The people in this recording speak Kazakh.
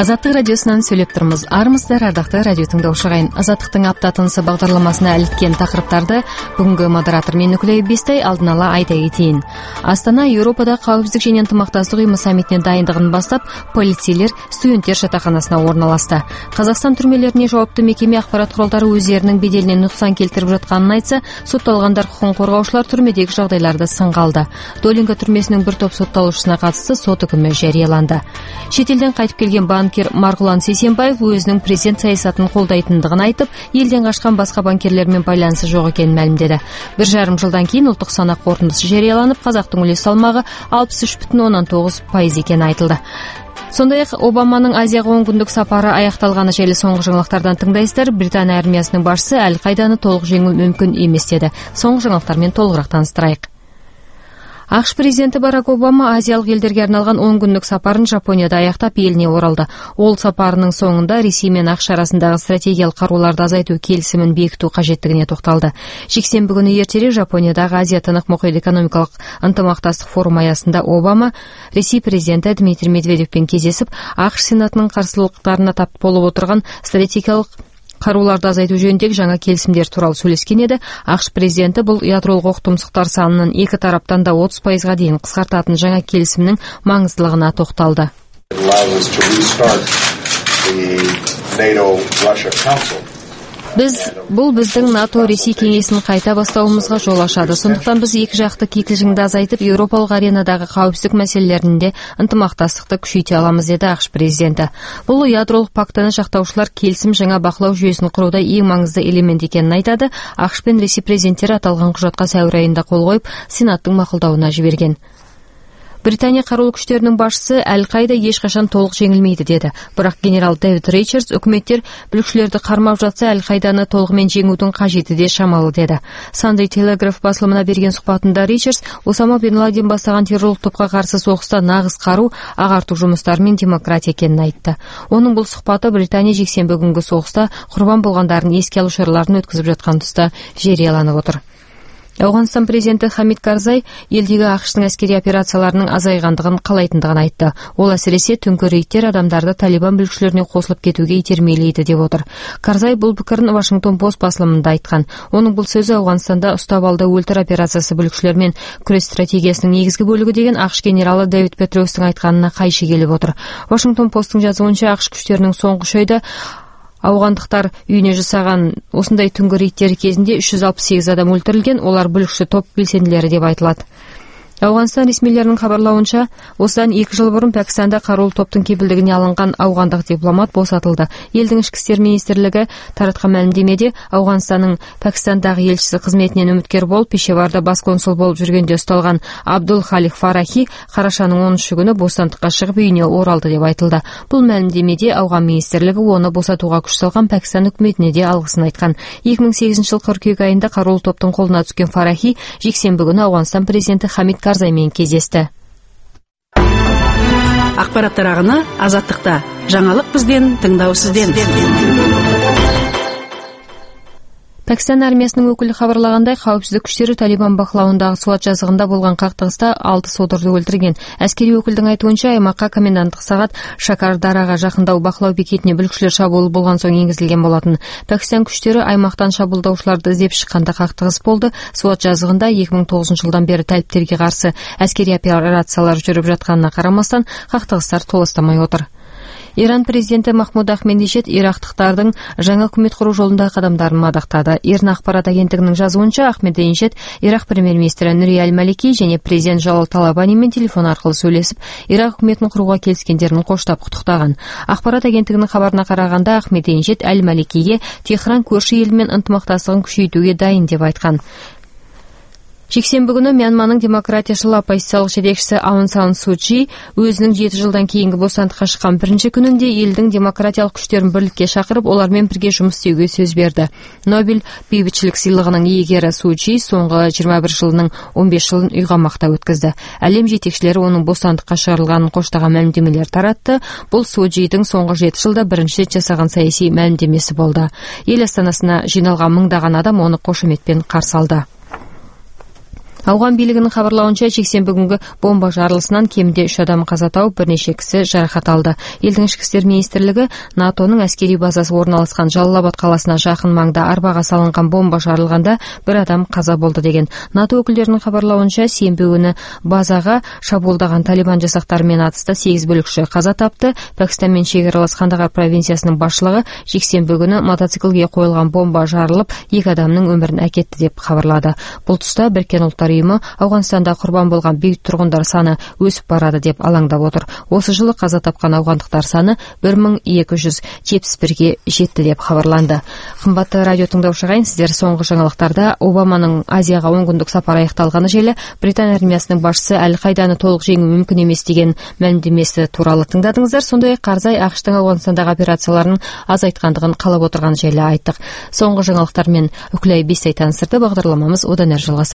Азаттық радиосынан сөйлеп тұрмыз. Армысыздар, ардақты радио тыңдаушы ағайын. Азаттықтың апта тынысы бағдарламасына іліккен тақырыптарды бүгінгі модератор мен Нүкілей Бестай алдын ала айта кетейін. Астана Еуропада қауіпсіздік және ынтымақтастық ұйымы саммитіне дайындығын бастап, полицейлер студенттер жатақханасына орналасты. Қазақстан түрмелеріне жауапты мекеме ақпарат құралдары өздерінің беделіне нұқсан келтіріп жатқанын айтса, сотталғандар құқық қорғаушылар түрмедегі жағдайларды сынға алды. Долинка түрмесінің бір топ сотталушысына қатысты сот үкімі жарияланды. Шетелден қайтып келген банкир Марғұлан Сейсенбаев өзінің президент саясатын қолдайтындығын айтып, елден қашқан басқа банкирлермен байланысы жоқ екенін мәлімдеді. 1,5 жылдан кейін ұлттық санақ қорытындысы жарияланып, қазақтың үлес салмағы 63,9% екені айтылды. Сондай-ақ Обаманың Азияға 10 күндік сапары аяқталғаны жайлы соңғы жаңалықтардан тыңдайсыздар. Британия армиясының басшысы Әл-Қайданы толық жеңу мүмкін емес деді. Соңғы жаңалықтармен толығырақ таныстырайық. ақш президенті Барак Обама азиялық елдерге арналған 10 күндік сапарын Жапонияда аяқтап еліне оралды. Ол сапарының соңында Ресей мен ақш арасындағы стратегиялық қаруларды азайту келісімін бекіту қажеттігіне тоқталды. Жексенбі күні ертерек Жапониядағы Азия-Тынық мұхит экономикалық ынтымақтастық форумы аясында Обама Ресей президенті Дмитрий Медведевпен кездесіп, ақш сенатының қарсылықтарына тап болып отырған стратегиялық қаруларды азайту жөніндегі жаңа келісімдер туралы сөйлескен еді. ақш президенті бұл ядролық оқтұмсықтар санының екі тараптан да 30%-ға дейін қысқартатын жаңа келісімнің маңыздылығына тоқталды. Бұл біздің НАТО-Ресей кеңесін қайта бастауымызға жол ашады. Сондықтан біз екі жақты кикілжіңді азайтып, еуропалық аренадағы қауіпсіздік мәселелерінде ынтымақтастықты күшейте аламыз, деді ақш президенті. Бұл ядролық пактаны жақтаушылар келісім жаңа бақылау жүйесін құруда ең маңызды элемент екенін айтады. ақш пен Ресей президенттері аталған құжатқа сәуір айында қол қойып, сенаттың мақұлдауына жіберген. Британия қарулы күштерінің басшысы Әл-Қайда ешқашан толық жеңілмейді деді. Бірақ генерал Дэвид Ричардс үкіметтер бүлікшілерді қармап жатса, Әл-Қайданы толығымен жеңудің қажеті де шамалы деді. Sunday Telegraph басылымына берген сұхбатында Ричардс Осама бен Ладен бастаған террорлық топқа қарсы соғыста нағыз қару ағарту жұмыстары мен демократия екенін айтты. Оның бұл сұхбаты Британия жексенбі күнгі соғыста құрбан болғандарын еске алу шараларын өткізіп жатқан тұста жарияланып отыр. Ауғанстан президенті Хамид Карзай елдегі ақштың әскери операцияларының азайғандығын қалайтындығын айтты. Ол әсіресе түнгі рейдтер адамдарды талибан бүлікшілеріне қосылып кетуге итермелейді деп отыр. Карзай бұл пікірін Вашингтон пост басылымында айтқан. Оның бұл сөзі Ауғанстанда ұстап алды өлтір операциясы бүлікшілермен күрес стратегиясының негізгі бөлігі деген ақш генералы Дэвид Петроустың айтқанына қайшы келіп отыр. Вашингтон посттың жазуынша ақш күштерінің соңғы үш айда ауғандықтар үйіне жасаған осындай түнгі рейдтері кезінде 368 адам өлтірілген, олар бүлікші топ белсенділері деп айтылады. Ауғанстан ресмилерінің хабарлауынша, осыдан 2 жыл бұрын Пәкістанда қарулы топтың кепілдігіне алынған ауғандық дипломат босатылды. Елдің ішкі істер министрлігі таратқан мәлімдемеде Ауғанстанның Пәкістандағы елшісі қызметінен үміткер болып, Пешаварда бас консул болып жүргенде ұсталған Абдул Халих Фарахи қарашаның 13 күні бостандыққа шығып үйіне оралды деп айтылды. Бұл мәлімдемеде Ауған министрлігі оны босатуға күш салған Пәкістан үкіметіне де алғысын айтқан. 2008 жыл қыркүйек айында қарулы топтың қолына түскен Фарахи жексенбі күні Ауғанстан президенті Хамид Карзаймен кездесті. Ақпараттар ағыны Азаттықта. Жаңалық бізбен, тыңдау сізден. Пәкістан армиясының өкілі хабарлағандай, қауіпсіздік күштері Талибан бақылауындағы Суат жазығында болған қақтығыста 6 содырды өлтірген. Әскери өкілдің айтуынша, аймаққа коменданттық сағат Шакар-Дараға жақындау бақылау бекетіне бүлікшілер шабуылы болған соң енгізілген болатын. Пәкістан күштері аймақтан шабуылдаушыларды іздеп шыққанда қақтығыс болды. Суат жазығында 2009 жылдан бері талиптерге қарсы әскери операциялар жүріп жатқанына қарамастан, қақтығыстар толастамай отыр. Иран президенті Махмуд Ахмединежад ирактықтардың жаңа үкімет құру жолындағы қадамдарын мадақтады. Иран ақпарат агенттігінің жазуынша, Ахмединежад Ирак премьер-министрі Нури Аль-Малики және президент Жалал Талабанимен телефон арқылы сөйлесіп, Ирак үкіметін құруға келіскендерін қоштап құттықтаған. Ақпарат агенттігінің хабарына қарағанда, Ахмединежад Аль-Маликиге Техран көрші елмен ынтымақтастығын күшейтуге дайын деп айтқан. Жексенбі күні Мьянманың демократияшыл оппозициялық жетекшісі Аун Сан Су Чжи өзінің 7 жылдан кейінгі бостандыққа шыққан бірінші күнінде елдің демократиялық күштерін бірлікке шақырып, олармен бірге жұмыс істеуге сөз берді. Нобель бейбітшілік сыйлығының иегері Су Чжи соңғы 21 жылының 15 жылын үйқамақта өткізді. Әлем жетекшілері оның бостандыққа шығарылғанын қоштаған мәлімдемелер таратты. Бұл Су Чжидің соңғы 7 жылда бірінші рет жасаған саяси мәлімдемесі болды. Ел астанасына жиналған мыңдаған адам оны қошеметпен қарсы алды. Ауған билігінің хабарлауынша, жексенбі күнгі бомба жарылысынан кемінде 3 адам қаза тауып, бірнеше кісі жарақат алды. Елдің ішкі істер министрлігі НАТОның әскери базасы орналасқан Жалал-Абад қаласына жақын маңда арбаға салынған бомба жарылғанда 1 адам қаза болды деген. НАТО өкілдерінің хабарлауынша, сенбі күні базаға шабуылдаған талибан жасақтарымен атысты 8 бүлікші қаза тапты. Пәкістанмен шекаралас Қандағар провинциясының басшылығы жексенбі күні мотоциклге қойылған бомба жарылып, 2 адамның өмірін әкетті деп хабарлады. Бұл тұста Біріккен ұлттар ұйымы Ауғанстанда құрбан болған бейбіт тұрғындар саны өсіп барады деп алаңдап отыр. Осы жылы қаза тапқан ауғандықтар саны 1271-ге жетті деп хабарланды. Қымбатты радио тыңдаушы ағайын, сіздер соңғы жаңалықтарда Обаманың Азияға 10 күндік сапары аяқталғаны жайлы Британ армиясының басшысы Әл-Қайданы толық жеңу мүмкін емес деген мәлімдемесі туралы тыңдадыңыздар. Сондай-ақ Карзай ақш-тың Ауғанстандағы операцияларын азайтқандығын қалап отырған жайлы айттық. Соңғы жаңалықтармен Үкілай Бестай таныстырды. Бағдарламамыз одан әрі жалғасады.